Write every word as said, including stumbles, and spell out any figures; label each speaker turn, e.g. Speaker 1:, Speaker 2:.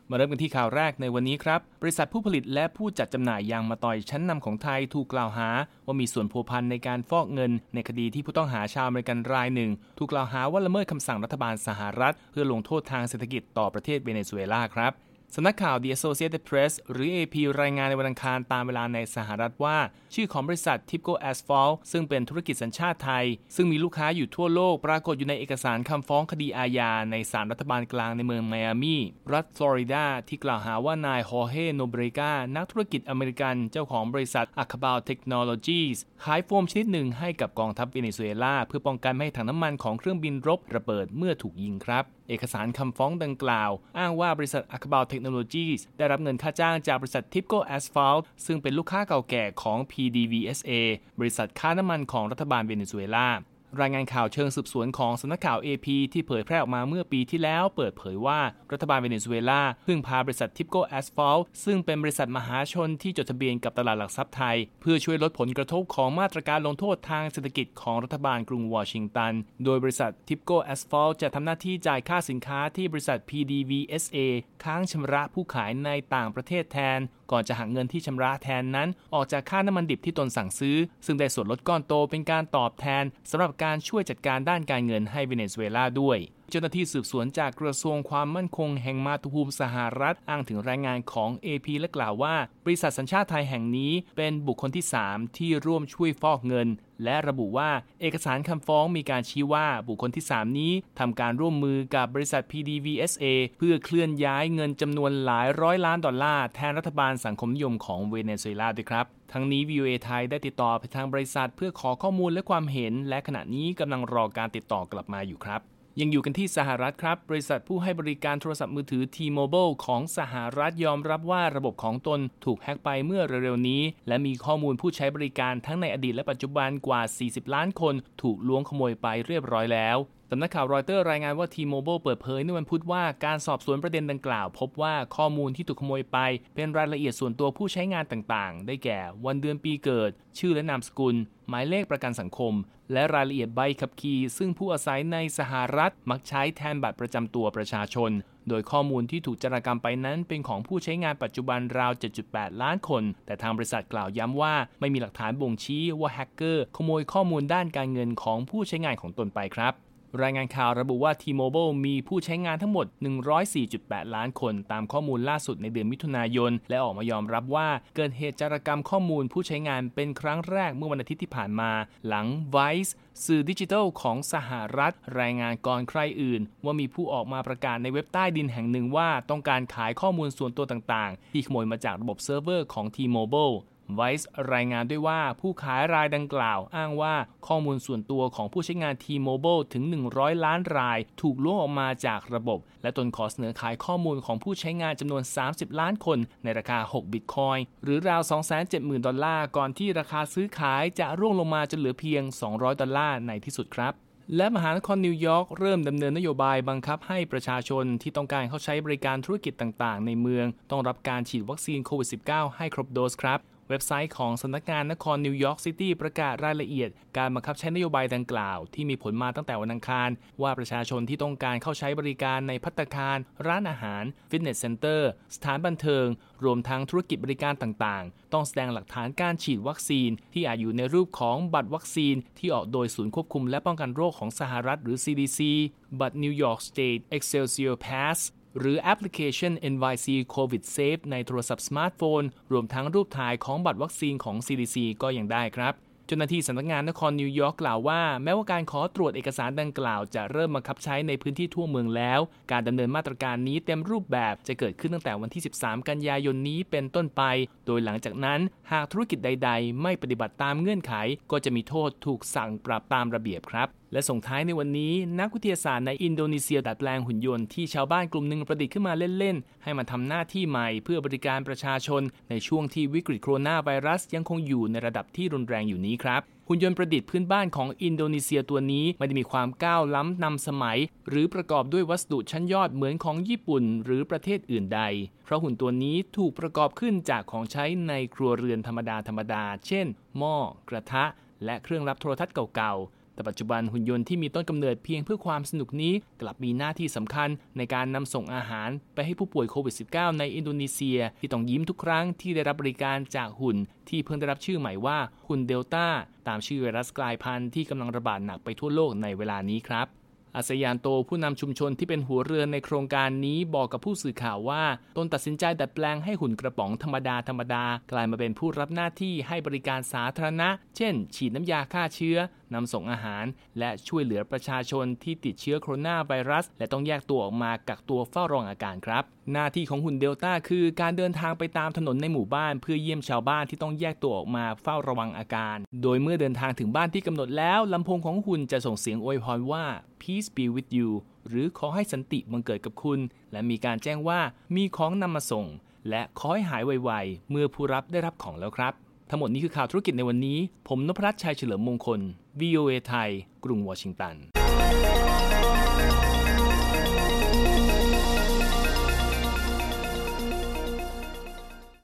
Speaker 1: มาเริ่มกันที่ข่าวแรกในวันนี้ครับบริษัทผู้ผลิตและผู้จัดจำหน่ายยางมะตอยชั้นนำของไทยถูกกล่าวหาว่ามีส่วนพัวพันในการฟอกเงินในคดีที่ผู้ต้องหาชาวอเมริกันรายหนึ่งถูกกล่าวหาว่าละเมิดคำสั่งรัฐบาลสหรัฐเพื่อลงโทษทางเศรษฐกิจต่อประเทศเวเนซุเอลาครับสำนักข่าว The Associated Press หรือ เอ พี รายงานในวันอังคารตามเวลาในสหรัฐว่าชื่อของบริษัท Tipco Asphalt ซึ่งเป็นธุรกิจสัญชาติไทยซึ่งมีลูกค้าอยู่ทั่วโลกปรากฏอยู่ในเอกสารคำฟ้องคดีอาญาในศาลรัฐบาลกลางในเมืองไมอามีรัฐฟลอริดาที่กล่าวหาว่านายฮอร์เฮ โนเบรกานักธุรกิจอเมริกันเจ้าของบริษัท Acabal Technologies ขายโฟมชนิดหนึ่งให้กับกองทัพเวเนซุเอลาเพื่อป้องกันไม่ให้ถังน้ำมันของเครื่องบินรบระเบิดเมื่อถูกยิงครับเอกสารคำฟ้องดังกล่าวอ้างว่าบริษัท Acabal Technologies ได้รับเงินค่าจ้างจากบริษัท Tipco Asphalt ซึ่งเป็นลูกค้าเก่าแก่ของ พี ดี วี เอส เอ บริษัทค้าน้ำมันของรัฐบาลเวเนซุเอลารายงานข่าวเชิงสืบสวนของสำนักข่าว เอ พี ที่เผยแพร่ออกมาเมื่อปีที่แล้วเปิดเผยว่ารัฐบาลเวเนซุเอลาพึ่งพาบริษัท Tipco Asphalt ซึ่งเป็นบริษัทมหาชนที่จดทะเบียนกับตลาดหลักทรัพย์ไทยเพื่อช่วยลดผลกระทบของมาตรการลงโทษทางเศรษฐกิจของรัฐบาลกรุงวอชิงตันโดยบริษัท Tipco Asphalt จะทำหน้าที่จ่ายค่าสินค้าที่บริษัท พี ดี วี เอส เอ ค้างชำระผู้ขายในต่างประเทศแทนก่อนจะหักเงินที่ชำระแทนนั้นออกจากค่าน้ำมันดิบที่ตนสั่งซื้อซึ่งได้ส่วนลดก้อนโตเป็นการตอบแทนสำหรับการช่วยจัดการด้านการเงินให้เวเนซุเอลาด้วยเจ้าหน้าที่สืบสวนจากกระทรวงความมั่นคงแห่งมาตุภูมิสหรัฐอ้างถึงรายงานของ เอ พี และกล่าวว่าบริษัทสัญชาติไทยแห่งนี้เป็นบุคคลที่สามที่ร่วมช่วยฟอกเงินและระบุว่าเอกสารคำฟ้องมีการชี้ว่าบุคคลที่สามนี้ทำการร่วมมือกับบริษัท พี ดี วี เอส เอ เพื่อเคลื่อนย้ายเงินจำนวนหลายร้อยล้านดอลลาร์แทนรัฐบาลสังคมนิยมของเวเนซุเอลาด้วยครับทั้งนี้ วี โอ เอ ไทยได้ติดต่อไปทางบริษัทเพื่อขอข้อมูลและความเห็นและขณะนี้กำลังรอการติดต่อกลับมาอยู่ครับยังอยู่กันที่สหรัฐครับบริษัทผู้ให้บริการโทรศัพท์มือถือ T-Mobile ของสหรัฐยอมรับว่าระบบของตนถูกแฮ็กไปเมื่อเร็วๆนี้และมีข้อมูลผู้ใช้บริการทั้งในอดีตและปัจจุบันกว่าสี่สิบล้านคนถูกล้วงขโมยไปเรียบร้อยแล้วสำนักข่าวรอยเตอร์รายงานว่า T-Mobile เปิดเผยในวันพุธว่าการสอบสวนประเด็นดังกล่าวพบว่าข้อมูลที่ถูกขโมยไปเป็นรายละเอียดส่วนตัวผู้ใช้งานต่างๆได้แก่วันเดือนปีเกิดชื่อและนามสกุลหมายเลขประกันสังคมและรายละเอียดใบขับขี่ซึ่งผู้อาศัยในสหรัฐมักใช้แทนบัตรประจำตัวประชาชนโดยข้อมูลที่ถูกจารกรรมไปนั้นเป็นของผู้ใช้งานปัจจุบันราว เจ็ดจุดแปด ล้านคนแต่ทางบริษัทกล่าวย้ำว่าไม่มีหลักฐานบ่งชี้ว่าแฮกเกอร์ขโมยข้อมูลด้านการเงินของผู้ใช้งานของตนไปครับรายงานข่าวระบุว่า T-Mobile มีผู้ใช้งานทั้งหมด หนึ่งร้อยสี่จุดแปด ล้านคนตามข้อมูลล่าสุดในเดือนมิถุนายนและออกมายอมรับว่าเกิดเหตุจารกรรมข้อมูลผู้ใช้งานเป็นครั้งแรกเมื่อวันอาทิตย์ที่ผ่านมาหลัง Vice สื่อดิจิทัลของสหรัฐรายงานก่อนใครอื่นว่ามีผู้ออกมาประกาศในเว็บใต้ดินแห่งหนึ่งว่าต้องการขายข้อมูลส่วนตัวต่างๆที่ขโมยมาจากระบบเซิร์ฟเวอร์ของ T-Mobile Vice รายงานด้วยว่าผู้ขายรายดังกล่าวอ้างว่าข้อมูลส่วนตัวของผู้ใช้งาน T-Mobile ถึงหนึ่งร้อยล้านรายถูกล้วงออกมาจากระบบและตนขอเสนอขายข้อมูลของผู้ใช้งานจำนวนสามสิบล้านคนในราคาหกบิตคอยน์หรือราว สองแสนเจ็ดหมื่น ดอลลาร์ก่อนที่ราคาซื้อขายจะร่วงลงมาจนเหลือเพียงสองร้อยดอลลาร์ในที่สุดครับและมหานครนิวยอร์กเริ่มดำเนินนโยบายบังคับให้ประชาชนที่ต้องการเข้าใช้บริการธุรกิจต่างๆในเมืองต้องรับการฉีดวัคซีนโควิด สิบเก้า ให้ครบโดสครับเว็บไซต์ของสำนักงานนครนิวยอร์กซิตี้ประกาศรายละเอียดการบังคับใช้นโยบายดังกล่าวที่มีผลมาตั้งแต่วันอังคารว่าประชาชนที่ต้องการเข้าใช้บริการในภัตตาคารร้านอาหารฟิตเนสเซ็นเตอร์สถานบันเทิงรวมทั้งธุรกิจบริการต่างๆต้องแสดงหลักฐานการฉีดวัคซีนที่อาจอยู่ในรูปของบัตรวัคซีนที่ออกโดยศูนย์ควบคุมและป้องกันโรคของสหรัฐหรือ ซี ดี ซี บัตร New York State Excelsior Passหรือแอปพลิเคชัน เอ็น วาย ซี COVID Safe ในโทรศัพท์สมาร์ทโฟนรวมทั้งรูปถ่ายของบัตรวัคซีนของ ซี ดี ซี ก็ยังได้ครับเจ้าหน้าที่สำนักงานนครนิวยอร์กกล่าวว่าแม้ว่าการขอตรวจเอกสารดังกล่าวจะเริ่มบังคับใช้ในพื้นที่ทั่วเมืองแล้วการดำเนินมาตรการนี้เต็มรูปแบบจะเกิดขึ้นตั้งแต่วันที่สิบสามกันยายนนี้เป็นต้นไปโดยหลังจากนั้นหากธุรกิจใดๆไม่ปฏิบัติตามเงื่อนไขก็จะมีโทษถูกสั่งปรับตามระเบียบครับและส่งท้ายในวันนี้นักวิทยาศาสตร์ในอินโดนีเซียดัดแปลงหุ่นยนต์ที่ชาวบ้านกลุ่มหนึ่งประดิษฐ์ขึ้นมาเล่นๆให้มาทำหน้าที่ใหม่เพื่อบริการประชาชนในช่วงที่วิกฤตโคโรนาไวรัสยังคงอยู่ในระดับที่รุนแรงอยู่นี้ครับหุ่นยนต์ประดิษฐ์พื้นบ้านของอินโดนีเซียตัวนี้ไม่ได้มีความก้าวล้ำนำสมัยหรือประกอบด้วยวัสดุชั้นยอดเหมือนของญี่ปุ่นหรือประเทศอื่นใดเพราะหุ่นตัวนี้ถูกประกอบขึ้นจากของใช้ในครัวเรือนธรรมดาธรรมดาเช่นหม้อกระทะและเครื่องรับโทรทัศน์เก่าๆแต่ปัจจุบันหุ่นยนต์ที่มีต้นกำเนิดเพียงเพื่อความสนุกนี้กลับมีหน้าที่สำคัญในการนำส่งอาหารไปให้ผู้ป่วยโควิด สิบเก้า ในอินโดนีเซียที่ต้องยิ้มทุกครั้งที่ได้รับบริการจากหุ่นที่เพิ่งได้รับชื่อใหม่ว่าหุ่นเดลต้าตามชื่อไวรัสกลายพันธุ์ที่กำลังระบาดหนักไปทั่วโลกในเวลานี้ครับอาสยานโตผู้นำชุมชนที่เป็นหัวเรือในโครงการนี้บอกกับผู้สื่อข่าวว่าตนตัดสินใจดัดแปลงให้หุ่นกระป๋องธรรมดาธรรมดากลายมาเป็นผู้รับหน้าที่ให้บริการสาธารณะเช่นฉีดน้ำยาฆ่าเชื้อนำส่งอาหารและช่วยเหลือประชาชนที่ติดเชื้อโคโรนาไวรัสและต้องแยกตัวออกมากักตัวเฝ้าระวังอาการครับหน้าที่ของหุ่นเดลต้าคือการเดินทางไปตามถนนในหมู่บ้านเพื่อเยี่ยมชาวบ้านที่ต้องแยกตัวออกมาเฝ้าระวังอาการโดยเมื่อเดินทางถึงบ้านที่กำหนดแล้วลำโพงของหุ่นจะส่งเสียงอวยพรว่า Peace be with you หรือขอให้สันติบังเกิดกับคุณและมีการแจ้งว่ามีของนำมาส่งและขอให้หายไวๆเมื่อผู้รับได้รับของแล้วครับทั้งหมดนี้คือข่าวธุรกิจในวันนี้ผมนพรัตน์ชัยเฉลิมมงคล วี โอ เอ ไทยกรุงวอชิงตัน